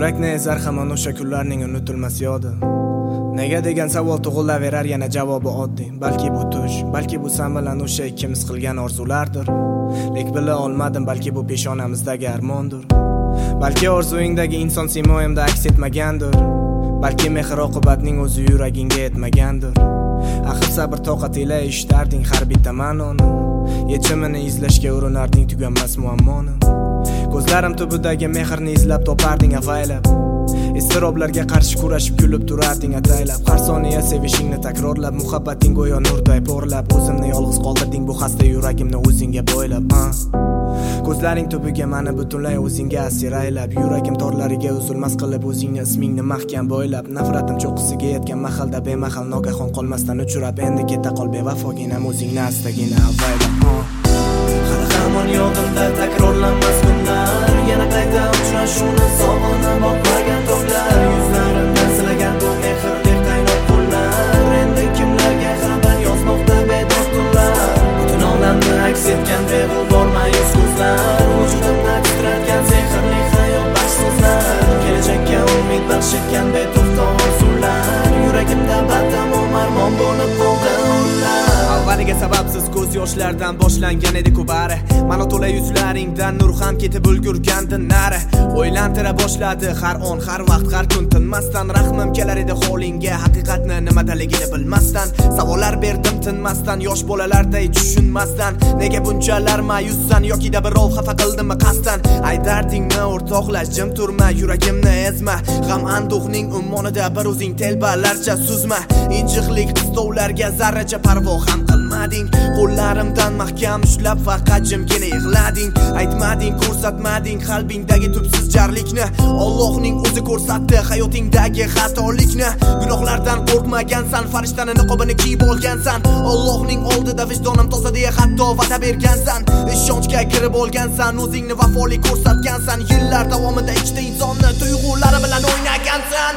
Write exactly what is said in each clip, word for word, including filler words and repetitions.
Yurakni ezar hamon o'sha kunlarning unutilmas yodi. Nega degan savol tug'ilaverar, yana javobi oddiy. Balki bu tush, balki bu sen bilan o'sha ikkimiz qilgan orzulardir. Lek bila olmadim, balki bu peshonamizdagi armondir. Balki orzuingdagi inson siymoyimda aks etmagandir. Balki mehr oqibatning o'zi yuragingga yetmagandir. Axir sabr toqat ila eshitarding har bitta ma'noni. Yechimini izlashga urinarding tuganmas muammoni. Ko'zlarim tubidagi mehrni izlab toparding avaylab. Istiroblarga qarshi kurashib kulib turarding ataylab. Har soniya sevishingni takrorlab, muhabbating go'yo nurday porlab. O'zimni yolg'iz qoldirding bu xasta yuragimni o'zingga bo'ylab. Ko'zlaring tubiga mani butunlay o'zingga asir aylab. Yuragim torlariga uzilmas qilib o'zingni ismingni mahkam bo'ylab. Nafratim cho'qqisiga yetgan mahalda bemahal nogahon qolmasdan uchrab, endi keta qol bevafoginam o'zingni astagina avaylab. Hali hamon yodimda takrorlanmas kunlar, yana qayta uchrashuvni sog'inib boqmagan tog'lar, yuzlarimda silagan bu mehrlik qaynoq qo'llar, endi kimlarga xabar yozmoqda bedor tunlar, butun olamni aks etgan beg'ubor ma'yus ko'zlar, vujudimda titratgan sehrli hayot baxsh so'zlar, kelajakka umid baxsh etgan beto'xto orzular, yuragimda batamom armon bo'lib qoldi onlar. Avvaliga sababsiz ko'z yoshlardan boshlangan edi kubari. Mana to'la yuzlaringdan nur ham ketib ulgurgandi nari. O'ylantira boshladi har on, har vaqt, har kun tinmasdan. Rahmim kelar edi holingga, haqiqatni nimadaligini bilmasdan. Savollar berdim tinmasdan, yosh bolalarday tushunmasdan. Nega bunchalar ma'yussan yoki da birov xafa qildimi qasdan? Aytardingmi o'rtoqlash, jim turma, yuragimni ezma. G'am anduhning ummonida bir o'zing telbalarcha suzma. Injiqlik qistovlarga zarracha parvo ham qilmading. Qo'llarimdan mahkam ushlab faqat jimgina yig'lading. Aytmading, ko'rsatmading qalbingdagi tubsiz jarlikni. Allohning o'zi ko'rsatdi hayotingdagi xatolikni. Gunohlardan qo'rqmagansan, farishtani niqobini kiyib olgansan. Allohning oldida vijdonim toza deya hatto va'da bergansan. Ishonchga kirib olgansan, o'zingni vafoli ko'rsatgansan. Yillar davomida ichda insonni tuyg'ulari bilan o'ynagansan.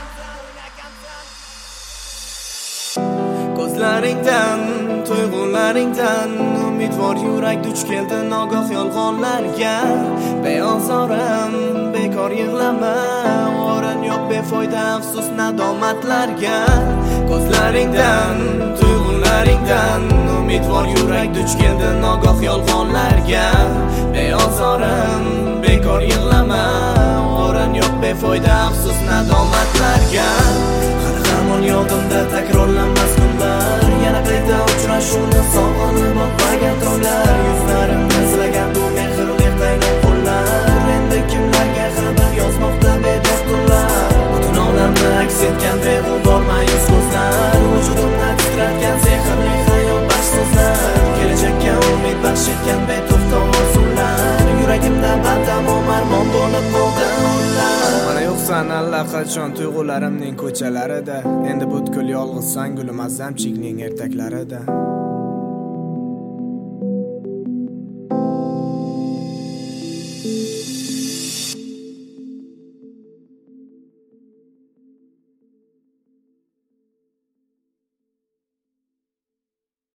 Ko'zlaringdan, tuyg'ularingdan umidvor yurak duch keldi nogoh yolg'onlarga. Beozoram, bekor yig'lama, o'rin yo'q befoyda afsus nadomatlarga. Ko'zlaringdan, tuyg'ularingdan umidvor yurak duch keldi nogoh yolg'onlarga. Beozoram, bekor yig'lama, o'rin yo'q befoyda afsus nadomatlarga. Hamon yodimda takrorlanmas kunlar, yana qayta uchrashuvni sog'inib boqmagan tog'lar, yuzlarimda silagan bu mehrlik qaynoq qo'llar, endi kimlarga xabar yozmoqda bedor tunlar, butun olamni aks etgan beg'ubor ma'yus ko'zlar, vujudimda titratgan sehrli hayot baxsh so'zlar, kelajakka umid baxsh etgan beto'xto orzular, yuragimda batamom armon bo'lib qoldi onlar. Mana yo'qsan allaqachon tuyg'ularimning ko'chalarida, endi butkul yolg'izsan gulim azamchikning ertaklarida.